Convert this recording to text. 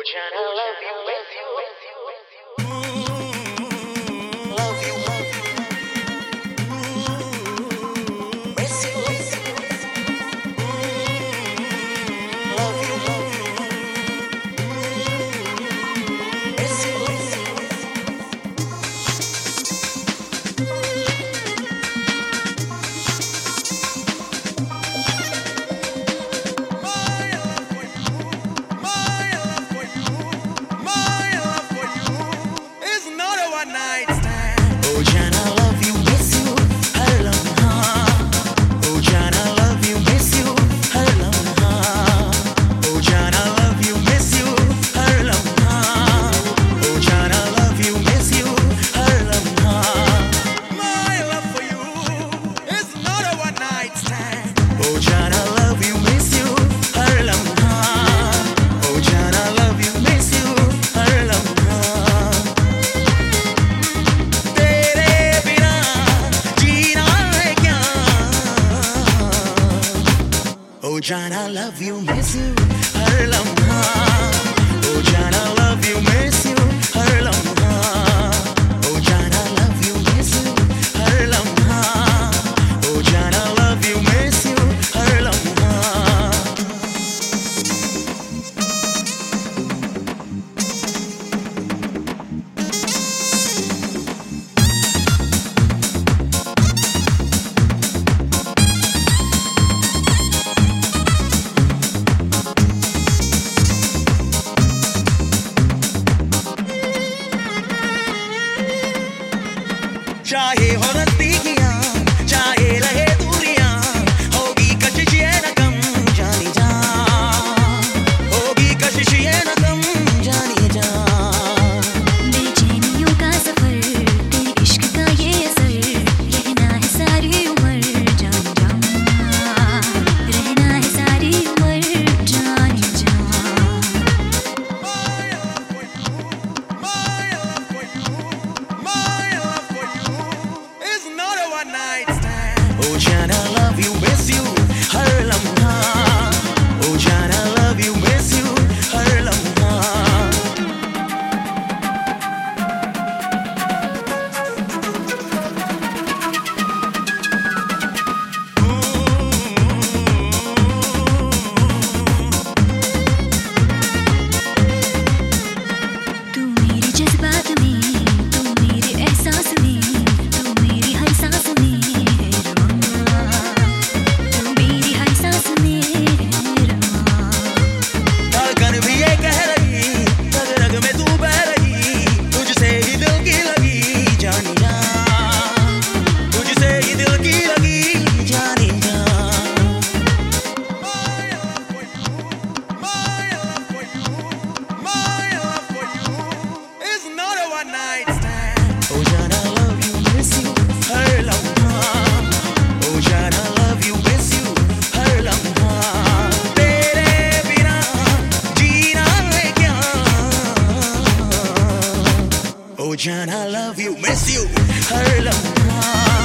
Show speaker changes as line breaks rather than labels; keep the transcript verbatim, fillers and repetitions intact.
Ocean, I love you, miss you, miss you, miss you. Love you, love you, miss you, miss you, love you, love you, miss you, miss you. Oh Jaan, I love you, miss you, हर लम्हा. Oh Jaan, I love you, miss you, हर लम्हा. Oh Jaan, I love you, miss you, हर लम्हा. Oh Jaan, I love you, miss you, हर लम्हा. चाहे हो नज़दीकियां, चाहे रहे दूरियां, होगी कशिश ये न कम जानी जा, होगी कशिश ये न कम जानी जा.
बेचैनियों का सफर, तेरे इश्क का ये असर, रहना है सारी उम्र जानी जा, रहना है सारी उम्र जानी जा.
Oh Jaan, I love you, miss you, हर लम्हा. Oh Jaan, I love you, miss you, हर लम्हा.
तू मेरे जज्बात में, तू मेरे एहसास में, तू मेरी हर सांस में है रवां, तू मेरी हर सांस में है रवां.
धड़कन भी ये कह रही, रग रग में तू बह रही, तुझसे ही दिल की लगी जानी जा, तुझसे ही दिल की लगी जानी जा. Oh Jaan, I love you, miss you, हर लम्हा. Oh Jaan, I love you, miss you, हर लम्हा. तेरे बिना जीना है क्या? Oh Jaan, I love you, miss you, हर लम्हा.